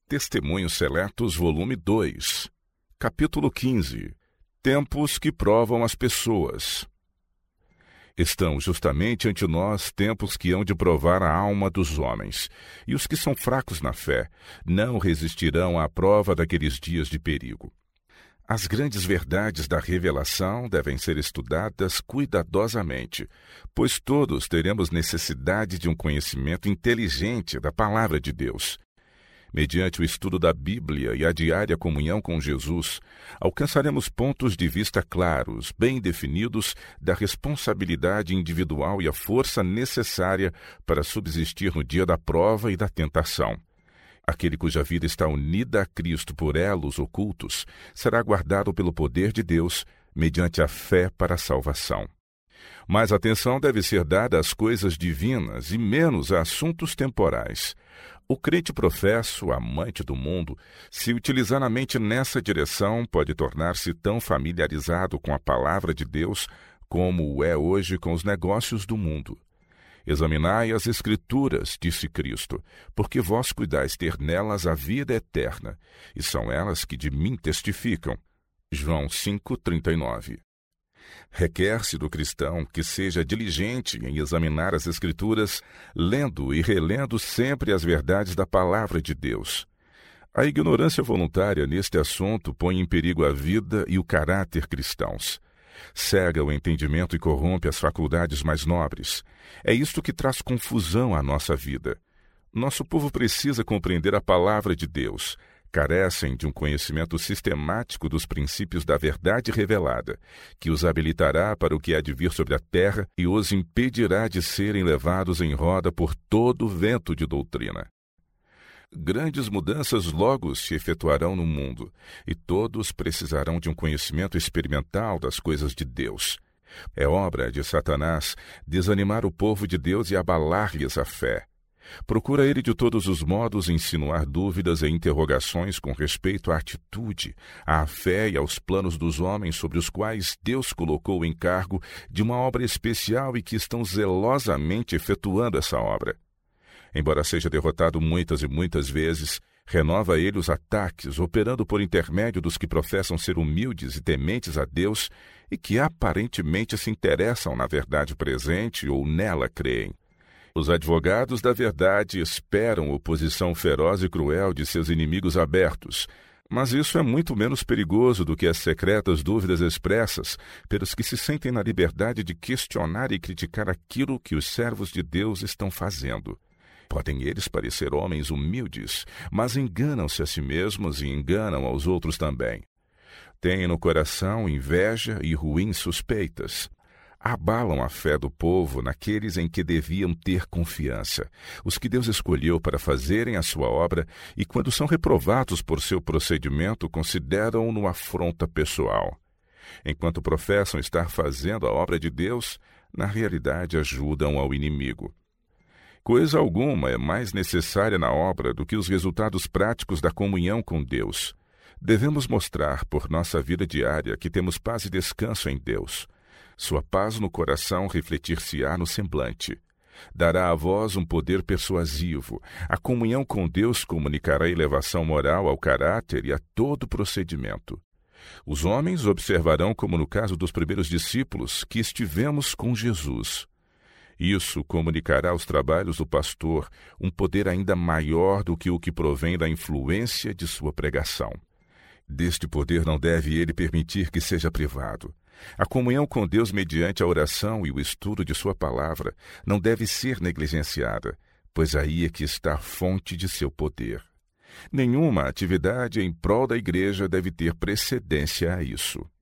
Testemunhos Seletos, volume 2, capítulo 15. Tempos que provam as pessoas. Estão justamente ante nós tempos que hão de provar a alma dos homens, e os que são fracos na fé não resistirão à prova daqueles dias de perigo. As grandes verdades da revelação devem ser estudadas cuidadosamente, pois todos teremos necessidade de um conhecimento inteligente da Palavra de Deus. Mediante o estudo da Bíblia e a diária comunhão com Jesus, alcançaremos pontos de vista claros, bem definidos, da responsabilidade individual e a força necessária para subsistir no dia da prova e da tentação. Aquele cuja vida está unida a Cristo por elos ocultos será guardado pelo poder de Deus, mediante a fé para a salvação. Mas atenção deve ser dada às coisas divinas e menos a assuntos temporais. O crente professo, amante do mundo, se utilizar a mente nessa direção, pode tornar-se tão familiarizado com a palavra de Deus como o é hoje com os negócios do mundo. Examinai as Escrituras, disse Cristo, porque vós cuidais ter nelas a vida eterna, e são elas que de mim testificam. João 5,39. Requer-se do cristão que seja diligente em examinar as Escrituras, lendo e relendo sempre as verdades da Palavra de Deus. A ignorância voluntária neste assunto põe em perigo a vida e o caráter cristãos. Cega o entendimento e corrompe as faculdades mais nobres. É isto que traz confusão à nossa vida. Nosso povo precisa compreender a Palavra de Deus. Carecem de um conhecimento sistemático dos princípios da verdade revelada, que os habilitará para o que há de vir sobre a terra e os impedirá de serem levados em roda por todo o vento de doutrina. Grandes mudanças logo se efetuarão no mundo, e todos precisarão de um conhecimento experimental das coisas de Deus. É obra de Satanás desanimar o povo de Deus e abalar-lhes a fé. Procura ele de todos os modos insinuar dúvidas e interrogações com respeito à atitude, à fé e aos planos dos homens sobre os quais Deus colocou o encargo de uma obra especial e que estão zelosamente efetuando essa obra. Embora seja derrotado muitas e muitas vezes, renova ele os ataques, operando por intermédio dos que professam ser humildes e tementes a Deus e que aparentemente se interessam na verdade presente ou nela creem. Os advogados da verdade esperam oposição feroz e cruel de seus inimigos abertos, mas isso é muito menos perigoso do que as secretas dúvidas expressas pelos que se sentem na liberdade de questionar e criticar aquilo que os servos de Deus estão fazendo. Podem eles parecer homens humildes, mas enganam-se a si mesmos e enganam aos outros também. Têm no coração inveja e ruins suspeitas. Abalam a fé do povo naqueles em que deviam ter confiança, os que Deus escolheu para fazerem a sua obra e, quando são reprovados por seu procedimento, consideram-no afronta pessoal. Enquanto professam estar fazendo a obra de Deus, na realidade ajudam ao inimigo. Coisa alguma é mais necessária na obra do que os resultados práticos da comunhão com Deus. Devemos mostrar por nossa vida diária que temos paz e descanso em Deus. Sua paz no coração refletir-se-á no semblante. Dará a vós um poder persuasivo. A comunhão com Deus comunicará elevação moral ao caráter e a todo procedimento. Os homens observarão, como no caso dos primeiros discípulos, que estivemos com Jesus. Isso comunicará aos trabalhos do pastor um poder ainda maior do que o que provém da influência de sua pregação. Deste poder não deve ele permitir que seja privado. A comunhão com Deus mediante a oração e o estudo de sua palavra não deve ser negligenciada, pois aí é que está a fonte de seu poder. Nenhuma atividade em prol da igreja deve ter precedência a isso.